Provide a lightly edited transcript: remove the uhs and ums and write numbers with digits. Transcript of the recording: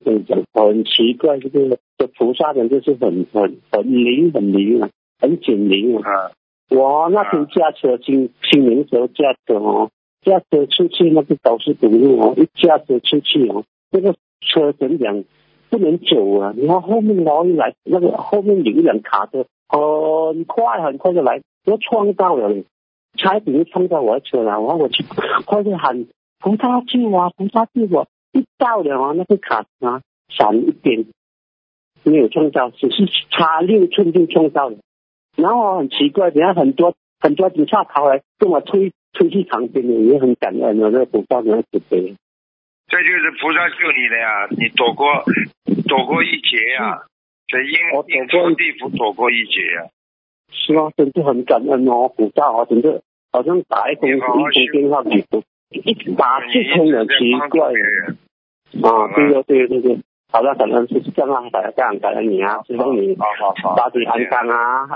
跟你讲，很奇怪，这菩萨人就是很灵啊，很简灵啊。我那天驾车新年时候驾车出去那个高速公路哦，一驾车出去哦，那个车怎讲不能走啊，然后后面老一来，那个后面有一辆卡车很快就来，我撞到了，差一点就撞到我的车了，然后我去快点喊菩萨救我，一到了啊，那个卡车啊闪一边没有撞到，只是差6寸就撞到了。然后很奇怪，等下很多警察跑来跟我推去旁边的，也很感恩的，那个菩萨那慈悲。 这就是菩萨救你的呀，你躲过一劫呀，这阴曹地府躲过一劫呀。 是啊，真是很感恩哦，菩萨哦，真的好像打一通电话给我，一打就通了，奇怪。对，好的，感恩就是这样啊，感恩你啊，希望你身体安康啊。